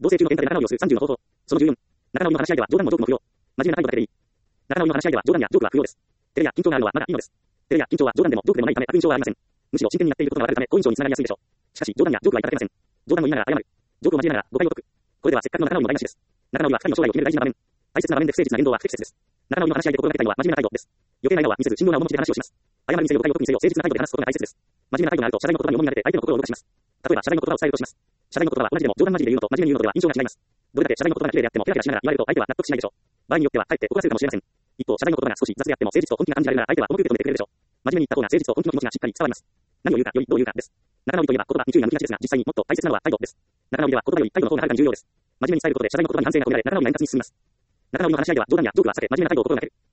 同棲中の喧嘩で仲直りをする30の方法。その14。仲直りの話し合いでは冗談もジョークも不要。真面目な態度だけでいい。仲直りの話し合いでは冗談やジョークは不要です。照れや緊張があるのはまだいいのです。照れや緊張は冗談でもジョークでもないため悪印象はありません。むしろ真剣にやっていることがわかるため好印象につながりやすいでしょう。しかし冗談やジョークはいただけません。冗談を言いながら謝る。ジョークを交えながら誤解を解く。これではせっかくの仲直りも台無しです。仲直りは二人の将来を決める大事な場面。大切な場面で不誠実な言動は不適切です。仲直りの話し合いで心がけたいのは真面目な態度です。余計な笑顔は見せず、信用な面持ちで話をします。謝るにせよ誤解を解くにせよ誠実な態度で話すことが大切です。真面目な態度があると謝罪の言葉に重みが出て相手の心を動かします。例えば謝罪の言葉を伝えるとします。謝罪の言葉は同じでも冗談交じりで言うのと真面目に言うのでは印象が違います。どれだけ謝罪の言葉が綺麗であってもペラペラしながら言われると相手は納得しないでしょう。場合によってはかえって怒らせるかもしれません。一方、謝罪の言葉が少し雑であっても誠実と本気が感じられるなら相手は重く受け止めてくれるでしょう。真面目に言った方が誠実と本気の気持ちがしっかり伝わります。何を言うかよりどう言うかです。仲直りといえば言葉に注意が向きがちですが、実際にもっと大切なのは態度です。仲直りでは言葉より態度の方がはるかに重要です。真面目に伝えることで謝罪の言葉に反省が込められ仲直りが円滑に進みます。仲直りの話し合いでは冗談やジョークは避け真面目な態度を心がける。